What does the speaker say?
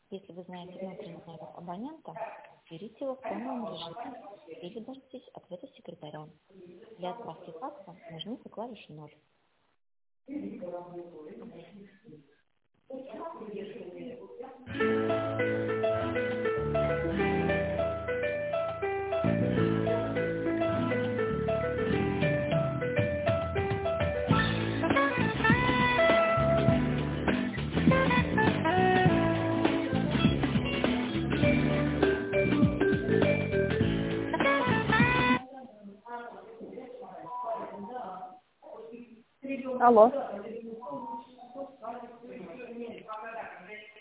Если вы знаете внутренний номер абонента, берите его в фоновом режиме или дождитесь ответа секретаря. Для отправки факса нажмите клавишу 0. Алло.